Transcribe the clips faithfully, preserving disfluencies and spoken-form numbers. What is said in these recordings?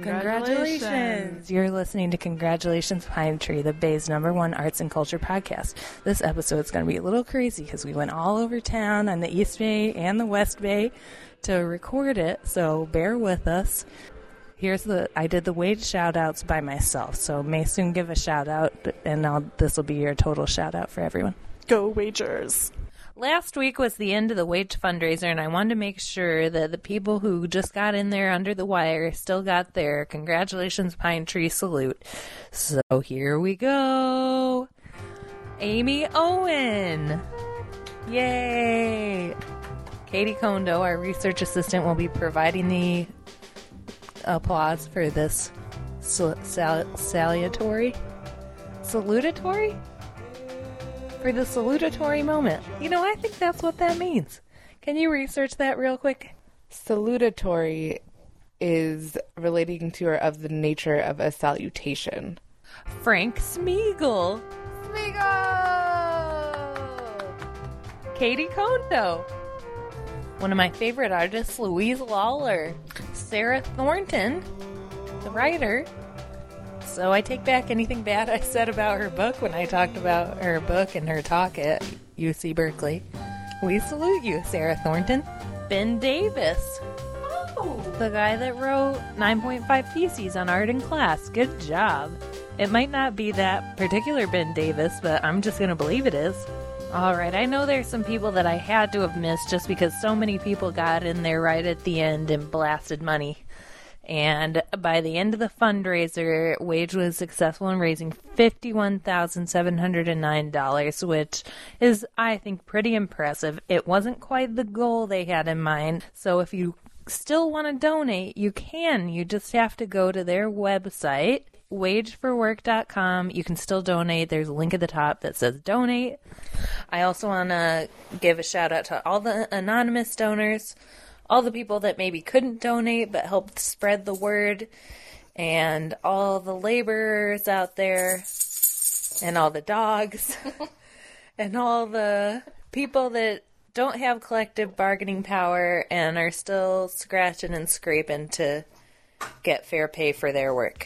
Congratulations. Congratulations. You're listening to Congratulations Pine Tree, the Bay's number one arts and culture podcast. This episode is going to be a little crazy because we went all over town on the East Bay and the West Bay to record it, so bear with us. Here's the, I did the wage shout-outs by myself, so may soon give a shout-out, and this will be your total shout-out for everyone. Go Wagers! Last week was the end of the Wage fundraiser, and I wanted to make sure that the people who just got in there under the wire still got their Congratulations Pine Tree salute. So here we go. Amy Owen. Yay. Katie Kondo, our research assistant, will be providing the applause for this sal- sal- salutatory? Salutatory? For the salutatory moment. You know, I think that's what that means. Can you research that real quick? Salutatory is relating to or of the nature of a salutation. Frank Smeagol. Smeagol! Katie Kondo. One of my favorite artists, Louise Lawler. Sarah Thornton, the writer. So I take back anything bad I said about her book when I talked about her book and her talk at U C Berkeley. We salute you, Sarah Thornton. Ben Davis. Oh. The guy that wrote nine point five Theses on Art in Class. Good job. It might not be that particular Ben Davis, but I'm just going to believe it is. Alright, I know there's some people that I had to have missed just because so many people got in there right at the end and blasted money. And by the end of the fundraiser, Wage was successful in raising fifty-one thousand seven hundred nine dollars, which is, I think, pretty impressive. It wasn't quite the goal they had in mind, so if you still want to donate, you can. You just have to go to their website, wage for work dot com. You can still donate. There's a link at the top that says donate. I also want to give a shout out to all the anonymous donors, all the people that maybe couldn't donate but helped spread the word, and all the laborers out there, and all the dogs, and all the people that don't have collective bargaining power and are still scratching and scraping to get fair pay for their work.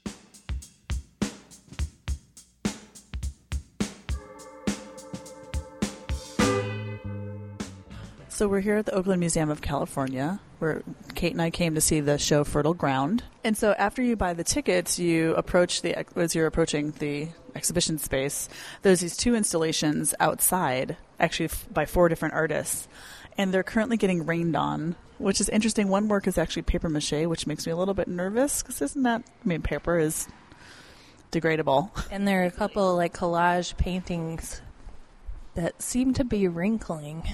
So we're here at the Oakland Museum of California, where Kate and I came to see the show Fertile Ground. And so after you buy the tickets, you approach the as you're approaching the exhibition space, there's these two installations outside, actually f- by four different artists, and they're currently getting rained on, which is interesting. One work is actually paper mache, which makes me a little bit nervous, because isn't that, I mean, paper is degradable. And there are a couple like collage paintings that seem to be wrinkling.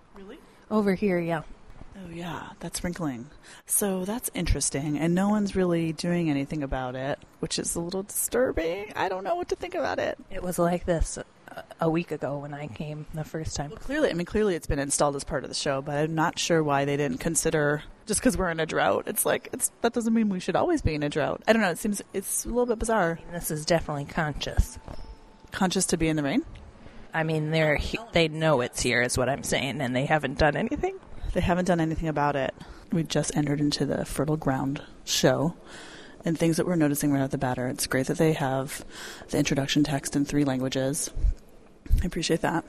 Over here, yeah. Oh, yeah, that's wrinkling. So that's interesting, and no one's really doing anything about it, which is a little disturbing. I don't know what to think about it. It was like this a, a week ago when I came the first time. Well, clearly, I mean, clearly it's been installed as part of the show, but I'm not sure why they didn't consider, just because we're in a drought, it's like, it's that doesn't mean we should always be in a drought. I don't know, it seems, it's a little bit bizarre. I mean, this is definitely conscious. Conscious to be in the rain? I mean, they're they know it's here is what I'm saying, and they haven't done anything. They haven't done anything about it. We just entered into the Fertile Ground show, and things that we're noticing right off the bat are it's great that they have the introduction text in three languages. I appreciate that.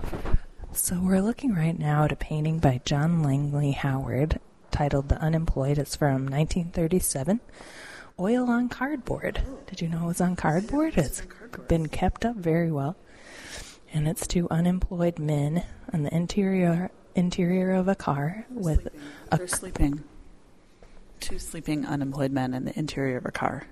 So we're looking right now at a painting by John Langley Howard titled The Unemployed. It's from nineteen thirty-seven. Oil on cardboard. Did you know it was on cardboard? It's been kept up very well. And it's two unemployed men on the interior interior of a car with sleeping. a They're sleeping. Two sleeping unemployed men in the interior of a car.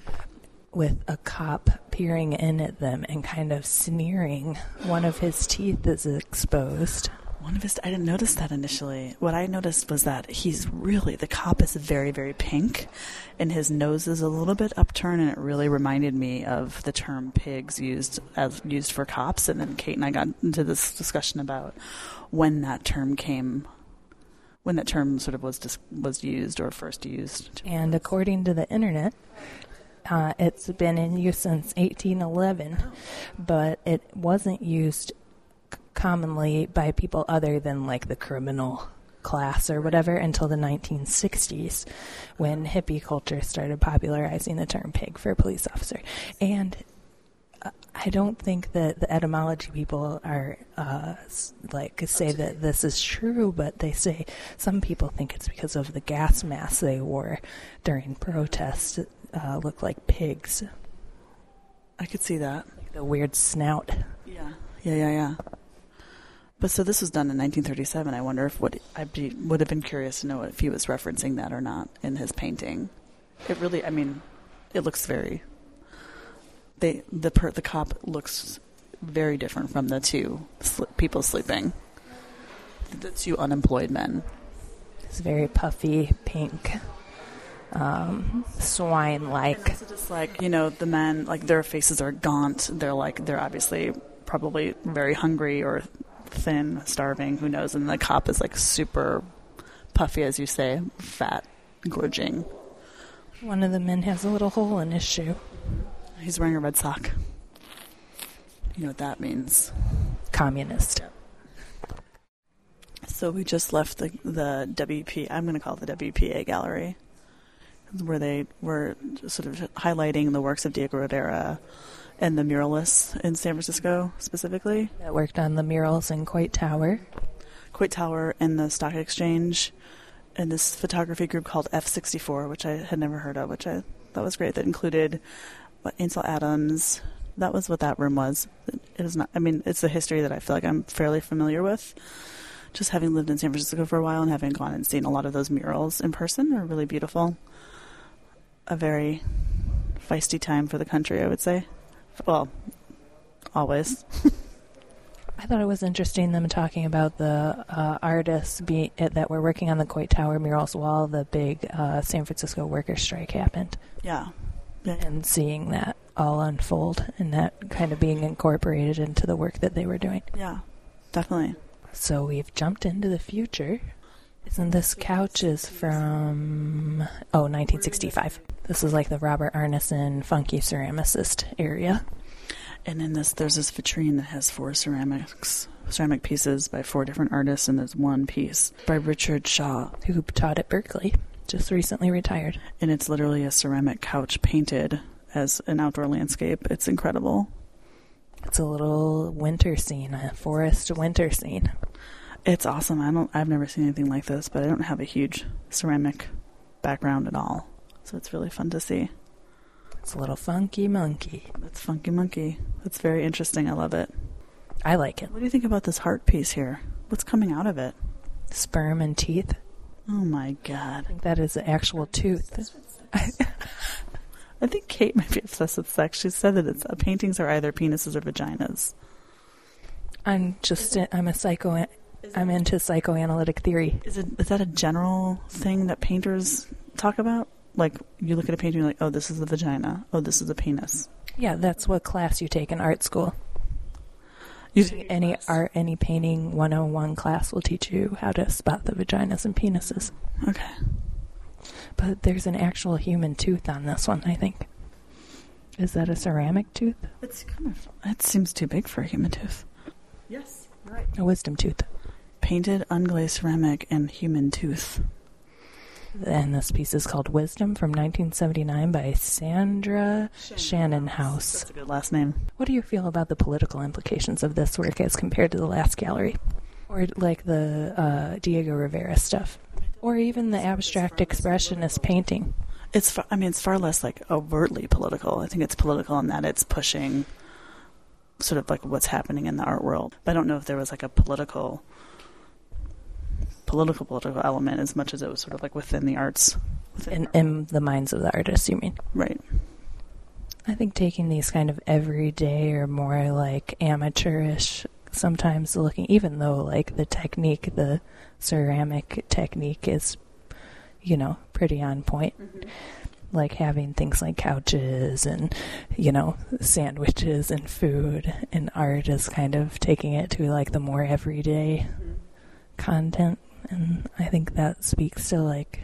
With a cop peering in at them and kind of sneering. One of his teeth is exposed. One of his, I didn't notice that initially. What I noticed was that he's really, the cop is very, very pink, and his nose is a little bit upturned, and it really reminded me of the term pigs used as used for cops. And then Kate and I got into this discussion about when that term came, when that term sort of was dis- was used or first used. And according to the internet, uh, it's been in use since eighteen eleven, but it wasn't used commonly by people other than like the criminal class or whatever until the nineteen sixties when hippie culture started popularizing the term pig for a police officer. And I don't think that the etymology people are uh, like say that this is true, but they say some people think it's because of the gas masks they wore during protests uh, look like pigs. I could see that. Like the weird snout. Yeah, yeah, yeah, yeah. But so this was done in nineteen thirty-seven. I wonder if what I'd be would have been curious to know if he was referencing that or not in his painting. It really, I mean, it looks very. They the per, the cop looks very different from the two sl- people sleeping. The two unemployed men. It's very puffy pink, um, swine-like. It's just like, you know, the men, like their faces are gaunt. They're like they're obviously probably very hungry or thin, starving. Who knows? And the cop is like super puffy, as you say, fat, gorging. One of the men has a little hole in his shoe. He's wearing a red sock. You know what that means. Communist. So we just left the the W P, I'm going to call it the W P A gallery, where they were sort of highlighting the works of Diego Rivera and the muralists in San Francisco specifically. That worked on the murals in Coit Tower. Coit Tower and the Stock Exchange, and this photography group called F sixty-four, which I had never heard of, which I thought was great. That included what, Ansel Adams. That was what that room was. It was not. I mean, it's a history that I feel like I'm fairly familiar with. Just having lived in San Francisco for a while and having gone and seen a lot of those murals in person are really beautiful. A very feisty time for the country, I would say. Well, always. I thought it was interesting them talking about the uh, artists be, uh, that were working on the Coit Tower murals while the big uh, San Francisco workers' strike happened. Yeah. yeah. And seeing that all unfold and that kind of being incorporated into the work that they were doing. Yeah, definitely. So we've jumped into the future. And this couch is from, oh, nineteen sixty-five. This is like the Robert Arneson funky ceramicist area. And in this, there's this vitrine that has four ceramics, ceramic pieces by four different artists, and there's one piece by Richard Shaw, who taught at Berkeley, just recently retired. And it's literally a ceramic couch painted as an outdoor landscape. It's incredible. It's a little winter scene, a forest winter scene. It's awesome. I don't. I've never seen anything like this, but I don't have a huge ceramic background at all, so it's really fun to see. It's a little funky monkey. It's funky monkey. It's very interesting. I love it. I like it. What do you think about this heart piece here? What's coming out of it? Sperm and teeth. Oh my god! I think that is the actual tooth. I think Kate might be obsessed with sex. She said that it's, uh, paintings are either penises or vaginas. I'm just. I'm a psycho. I'm into psychoanalytic theory. Is it is that a general thing that painters talk about? Like, you look at a painting, you're like, oh, this is the vagina. Oh, this is the penis. Yeah, that's what class you take in art school. You any art, any painting one oh one class will teach you how to spot the vaginas and penises. Okay. But there's an actual human tooth on this one, I think. Is that a ceramic tooth? It's kind of. That seems too big for a human tooth. Yes, right. A wisdom tooth. Painted, unglazed ceramic, and human tooth. And this piece is called Wisdom from nineteen seventy-nine by Sandra Shannon House. That's a good last name. What do you feel about the political implications of this work as compared to the last gallery? Or like the uh, Diego Rivera stuff? Or even the abstract expressionist painting? It's far, I mean, it's far less like overtly political. I think it's political in that it's pushing sort of like what's happening in the art world. But I don't know if there was like a political... political political element as much as it was sort of like within the arts. In, in the minds of the artists, you mean? Right. I think taking these kind of everyday or more like amateurish, sometimes looking, even though like the technique, the ceramic technique is, you know, pretty on point. Mm-hmm. Like having things like couches and, you know, sandwiches and food, and art is kind of taking it to like the more everyday mm-hmm. content. And I think that speaks to like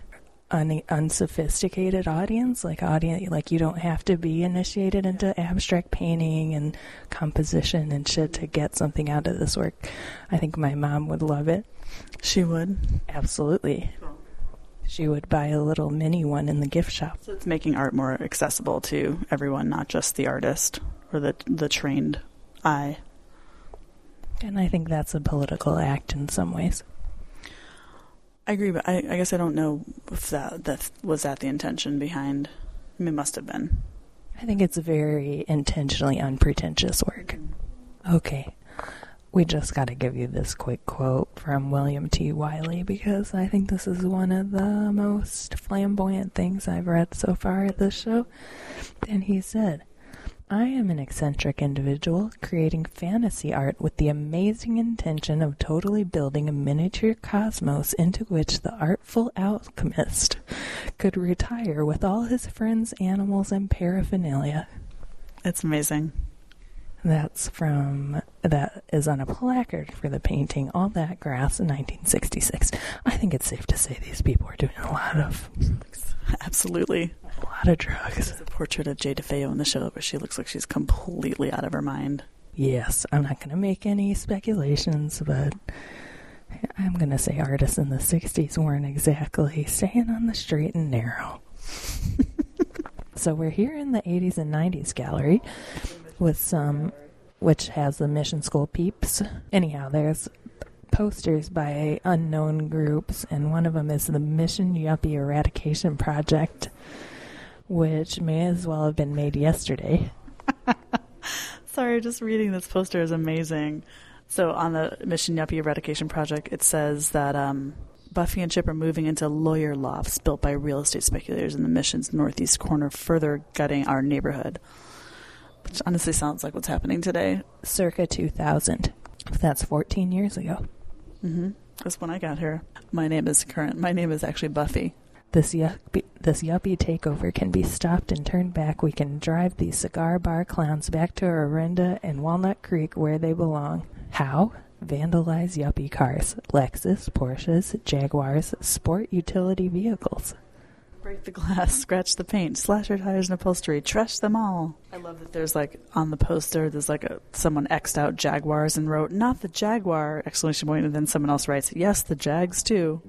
un- unsophisticated audience, like audience, like you don't have to be initiated into abstract painting and composition and shit to get something out of this work. I think my mom would love it. She would? Absolutely. She would buy a little mini one in the gift shop. So it's making art more accessible to everyone, not just the artist or the the trained eye. And I think that's a political act in some ways. I agree, but I, I guess I don't know if that, that was that the intention behind. I mean, it must have been. I think it's very intentionally unpretentious work. Okay. We just got to give you this quick quote from William T. Wiley because I think this is one of the most flamboyant things I've read so far at this show. And he said, I am an eccentric individual creating fantasy art with the amazing intention of totally building a miniature cosmos into which the artful alchemist could retire with all his friends, animals, and paraphernalia. It's amazing. That's from, that is on a placard for the painting All That Grass in nineteen sixty-six. I think it's safe to say these people are doing a lot of... Absolutely. A lot of drugs. There's a portrait of Jay DeFeo in the show where she looks like she's completely out of her mind. Yes, I'm not going to make any speculations, but I'm going to say artists in the sixties weren't exactly staying on the straight and narrow. So we're here in the eighties and nineties gallery with some, which has the Mission School peeps. Anyhow, there's posters by unknown groups, and one of them is the Mission Yuppie Eradication Project, which may as well have been made yesterday. Sorry, just reading this poster is amazing. So on the Mission Yuppie Eradication Project, it says that um, Buffy and Chip are moving into lawyer lofts built by real estate speculators in the Mission's northeast corner, further gutting our neighborhood. Which honestly sounds like what's happening today. Circa two thousand. That's fourteen years ago. Mm-hmm. That's when I got here. My name is current. My name is actually Buffy. This yuppie, this yuppie takeover can be stopped and turned back. We can drive these cigar bar clowns back to Orinda and Walnut Creek where they belong. How? Vandalize yuppie cars. Lexus, Porsches, Jaguars, sport utility vehicles. Break the glass, scratch the paint, slash your tires and upholstery, trash them all. I love that there's like, on the poster, there's like a, someone X'd out Jaguars and wrote, not the Jaguar, exclamation point, and then someone else writes, yes, the Jags too.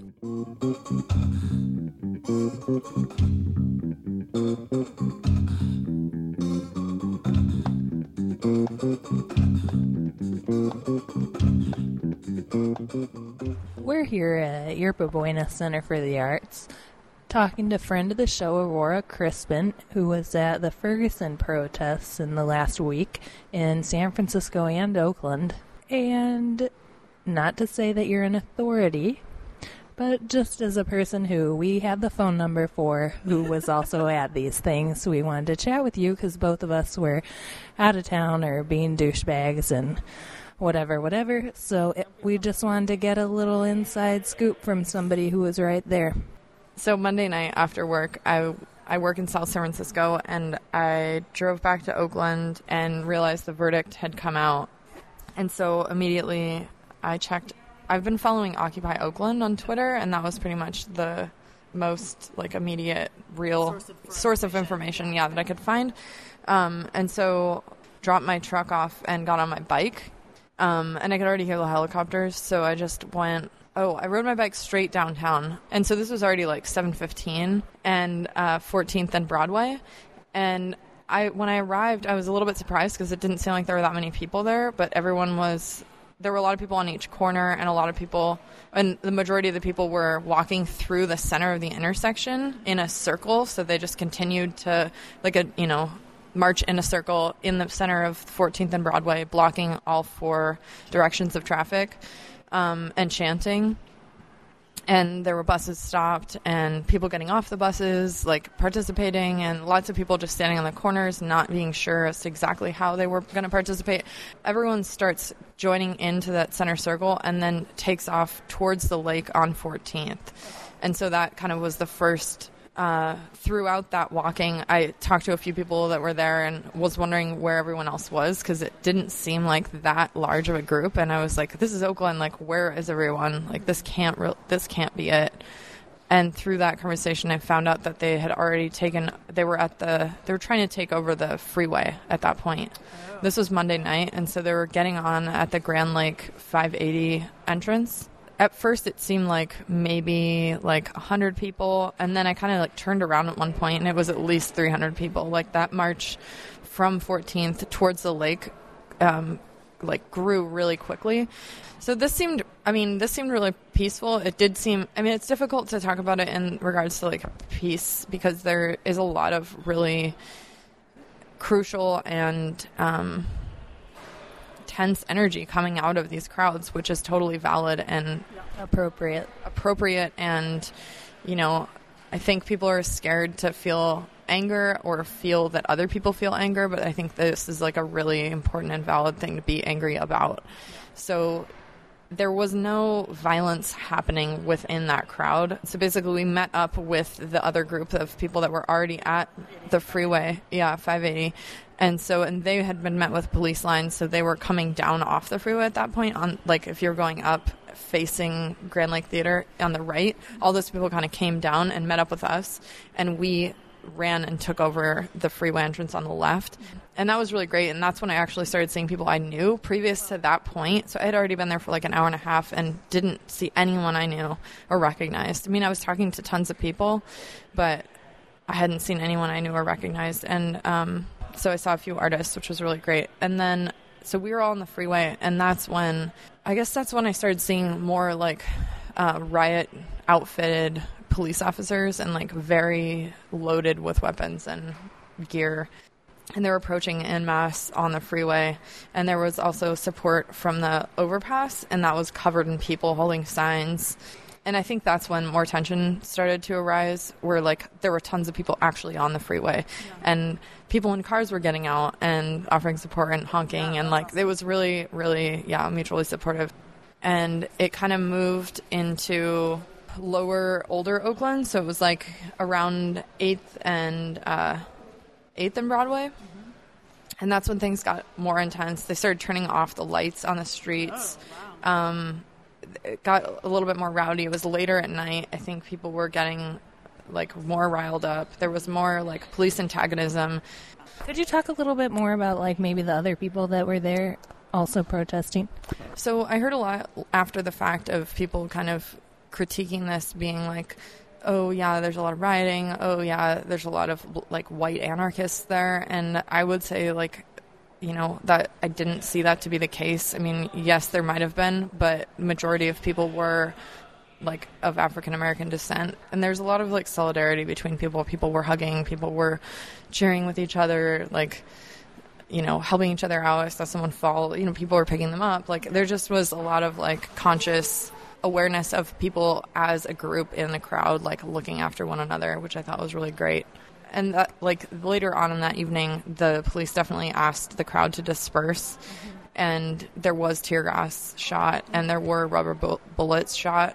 We're here at Yerba Buena Center for the Arts, talking to friend of the show, Aurora Crispin, who was at the Ferguson protests in the last week in San Francisco and Oakland. And not to say that you're an authority, but just as a person who we had the phone number for, who was also at these things, we wanted to chat with you because both of us were out of town or being douchebags and whatever, whatever. So it, we just wanted to get a little inside scoop from somebody who was right there. So Monday night after work, I I work in South San Francisco, and I drove back to Oakland and realized the verdict had come out. And so immediately I checked. I've been following Occupy Oakland on Twitter, and that was pretty much the most like immediate, real source of, source of information, yeah, that I could find. Um, and so dropped my truck off and got on my bike, um, and I could already hear the helicopters, so I just went. Oh, I rode my bike straight downtown. And so this was already like seven fifteen and uh, fourteenth and Broadway. And I when I arrived, I was a little bit surprised because it didn't seem like there were that many people there. But everyone was, there were a lot of people on each corner, and a lot of people, and the majority of the people were walking through the center of the intersection in a circle. So they just continued to, like a, you know, march in a circle in the center of fourteenth and Broadway, blocking all four directions of traffic. Um, and chanting, and there were buses stopped and people getting off the buses, like participating, and lots of people just standing on the corners not being sure as to exactly how they were going to participate. Everyone starts joining into that center circle and then takes off towards the lake on fourteenth. And so that kind of was the first uh, throughout that walking. I talked to a few people that were there and was wondering where everyone else was because it didn't seem like that large of a group. And I was like, this is Oakland. Like, where is everyone? Like, this can't re- this can't be it. And through that conversation, I found out that they had already taken, they were at the, they were trying to take over the freeway at that point. Oh. This was Monday night, and so they were getting on at the Grand Lake five eighty entrance. At first, it seemed like maybe like one hundred people, and then I kind of like turned around at one point, and it was at least three hundred people. Like that march from fourteenth towards the lake um, like grew really quickly. So this seemed, I mean, this seemed really peaceful. It did seem, I mean, it's difficult to talk about it in regards to like peace because there is a lot of really crucial and um, tense energy coming out of these crowds, which is totally valid and appropriate. Appropriate. And, you know, I think people are scared to feel anger or feel that other people feel anger, but I think this is like a really important and valid thing to be angry about. So there was no violence happening within that crowd. So basically we met up with the other group of people that were already at the freeway. Yeah, five eighty. And so, and they had been met with police lines. So they were coming down off the freeway at that point on, like, if you're going up facing Grand Lake Theater on the right, all those people kind of came down and met up with us. And we ran and took over the freeway entrance on the left. And that was really great. And that's when I actually started seeing people I knew previous to that point. So I had already been there for like an hour and a half and didn't see anyone I knew or recognized. I mean, I was talking to tons of people, but I hadn't seen anyone I knew or recognized. And um, so I saw a few artists, which was really great. And then, so we were all on the freeway. And that's when, I guess that's when I started seeing more like uh, riot outfitted police officers and like very loaded with weapons and gear. And they were approaching en masse on the freeway. And there was also support from the overpass, and that was covered in people holding signs. And I think that's when more tension started to arise, where like there were tons of people actually on the freeway. Yeah. And people in cars were getting out and offering support and honking. And like it was really, really, yeah, mutually supportive. And it kind of moved into lower, older Oakland. So it was like around eighth and uh, eighth and Broadway. Mm-hmm. And that's when things got more intense. They started turning off the lights on the streets. Oh, wow. Um, it got a little bit more rowdy. It was later at night. I think people were getting like more riled up. There was more like police antagonism. Could you talk a little bit more about like maybe the other people that were there also protesting? So I heard a lot after the fact of people kind of critiquing this, being like, oh yeah, there's a lot of rioting, oh yeah, there's a lot of like white anarchists there. And I would say like, you know, that I didn't see that to be the case. I mean, yes, there might have been, but majority of people were like of African American descent. And there's a lot of like solidarity between people. People were hugging, people were cheering with each other, like, you know, helping each other out. I saw someone fall, you know, people were picking them up. Like there just was a lot of like conscious awareness of people as a group in the crowd, like looking after one another, which I thought was really great. And that, like later on in that evening, the police definitely asked the crowd to disperse, mm-hmm. and there was tear gas shot, and there were rubber bu- bullets shot,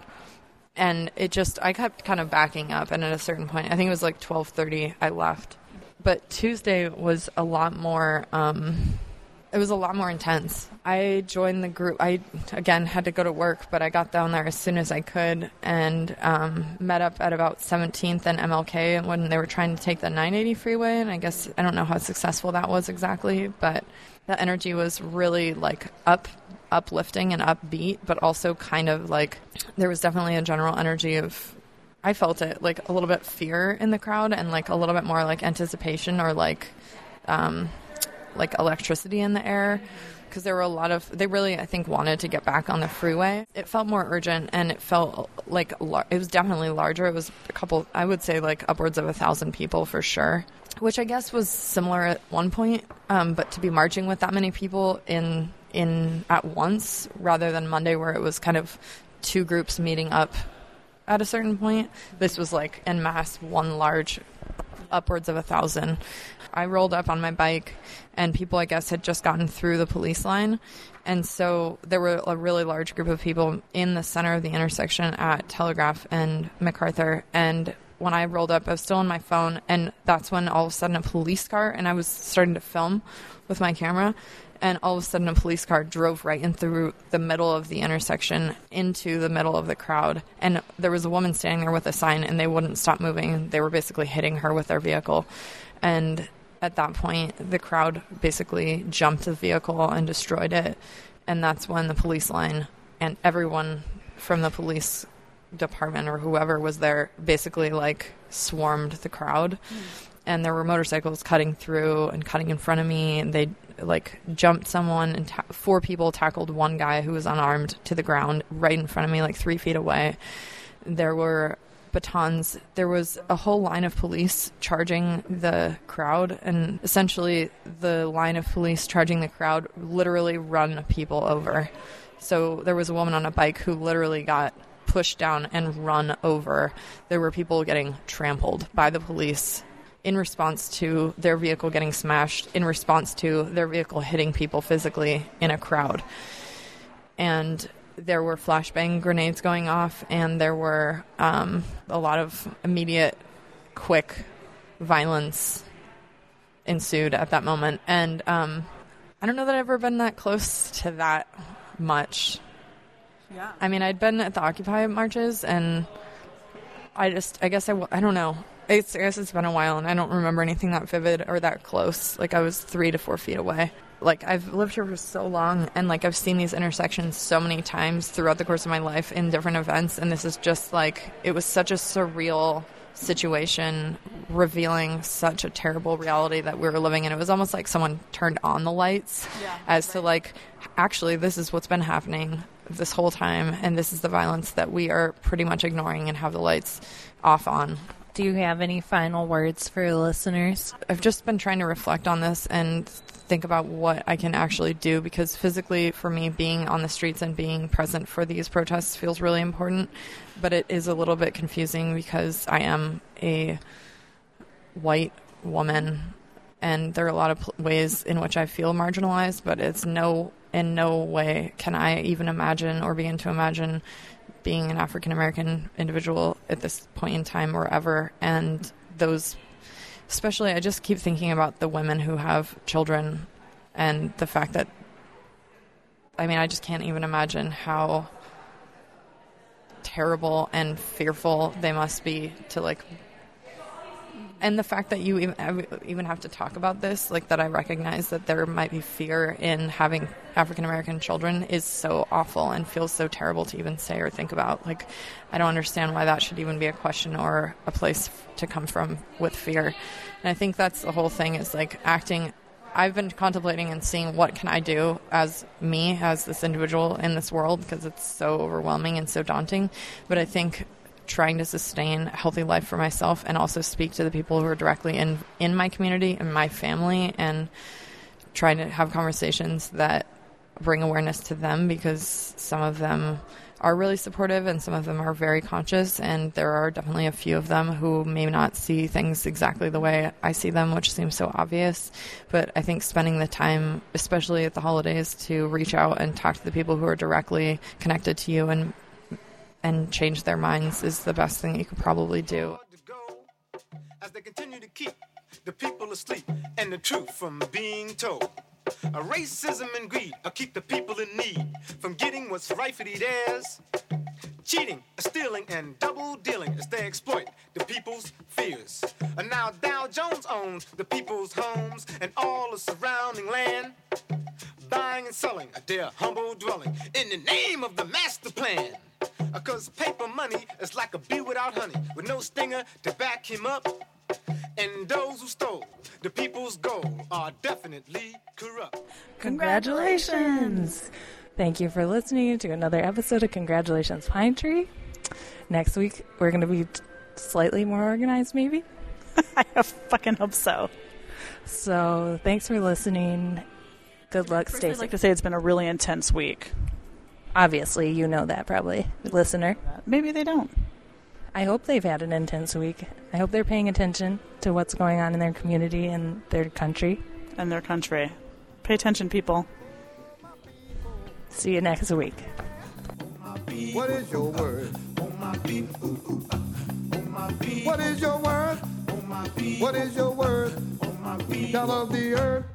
and it just, I kept kind of backing up, and at a certain point, I think it was like twelve thirty, I left. But Tuesday was a lot more, um, it was a lot more intense. I joined the group. I, again, had to go to work, but I got down there as soon as I could and um, met up at about seventeenth and M L K when they were trying to take the nine eighty freeway. And I guess, I don't know how successful that was exactly, but the energy was really like up, uplifting and upbeat, but also kind of like, there was definitely a general energy of, I felt it, like a little bit fear in the crowd and like a little bit more like anticipation or like, um, like electricity in the air, because there were a lot of, they really, I think, wanted to get back on the freeway. It felt more urgent, and it felt like, it was definitely larger. It was a couple, I would say like upwards of a thousand people for sure, which I guess was similar at one point, um, but to be marching with that many people in, in at once, rather than Monday where it was kind of two groups meeting up at a certain point, this was like en masse, one large, upwards of a thousand. I rolled up on my bike, and people, I guess, had just gotten through the police line. And so there were a really large group of people in the center of the intersection at Telegraph and MacArthur. And when I rolled up, I was still on my phone, and that's when all of a sudden a police car, and I was starting to film with my camera, And all of a sudden, a police car drove right in through the middle of the intersection into the middle of the crowd. And there was a woman standing there with a sign, and they wouldn't stop moving. They were basically hitting her with their vehicle. And at that point, the crowd basically jumped the vehicle and destroyed it. And that's when the police line and everyone from the police department or whoever was there basically like swarmed the crowd. Mm. And there were motorcycles cutting through and cutting in front of me, and they like jumped someone, and ta- four people tackled one guy who was unarmed to the ground right in front of me, like three feet away. There were batons. There was a whole line of police charging the crowd, and essentially the line of police charging the crowd literally run people over. So there was a woman on a bike who literally got pushed down and run over. There were people getting trampled by the police in response to their vehicle getting smashed, in response to their vehicle hitting people physically in a crowd. And there were flashbang grenades going off, and there were um, a lot of immediate, quick violence ensued at that moment. And um, I don't know that I've ever been that close to that much. Yeah. I mean, I'd been at the Occupy marches, and I just, I guess I, I don't know. It's, I guess it's been a while, and I don't remember anything that vivid or that close. Like, I was three to four feet away. Like, I've lived here for so long, and, like, I've seen these intersections so many times throughout the course of my life in different events, and this is just, like, it was such a surreal situation, revealing such a terrible reality that we were living in. It was almost like someone turned on the lights yeah, as right. to, like, actually, this is what's been happening this whole time, and this is the violence that we are pretty much ignoring and have the lights off on. Do you have any final words for listeners? I've just been trying to reflect on this and think about what I can actually do, because physically, for me, being on the streets and being present for these protests feels really important, but it is a little bit confusing because I am a white woman, and there are a lot of ways in which I feel marginalized, but it's no, in no way can I even imagine or begin to imagine being an African-American individual at this point in time or ever. And those, especially, I just keep thinking about the women who have children, and the fact that, I mean, I just can't even imagine how terrible and fearful they must be to, like, and the fact that you even, even have to talk about this, like, that I recognize that there might be fear in having African-American children is so awful and feels so terrible to even say or think about. Like, I don't understand why that should even be a question or a place to come from with fear. And I think that's the whole thing, is, like, acting. I've been contemplating and seeing what can I do as me, as this individual in this world, because it's so overwhelming and so daunting. But I think trying to sustain a healthy life for myself and also speak to the people who are directly in, in my community and my family, and trying to have conversations that bring awareness to them, because some of them are really supportive and some of them are very conscious, and there are definitely a few of them who may not see things exactly the way I see them, which seems so obvious. But I think spending the time, especially at the holidays, to reach out and talk to the people who are directly connected to you and and change their minds is the best thing you could probably do. As they continue to keep the people asleep and the truth from being told. A racism and greed will keep the people in need from getting what's rightfully theirs. Cheating, stealing, and double dealing as they exploit the people's fears. And now Dow Jones owns the people's homes and all the surrounding land, buying and selling their humble dwelling in the name of the master plan. Cause paper money is like a bee without honey, with no stinger to back him up. And those who stole the people's gold are definitely corrupt. Congratulations! Thank you for listening to another episode of Congratulations Pine Tree. Next week, we're going to be slightly more organized, maybe? I fucking hope so. So, thanks for listening. Good luck, Stacey. I'd like to say it's been a really intense week. Obviously, you know that probably, listener. Maybe they don't. I hope they've had an intense week. I hope they're paying attention to what's going on in their community and their country. And their country. Pay attention, people. See you next week. What is your word? What is your word? What is your word? Tell of the earth.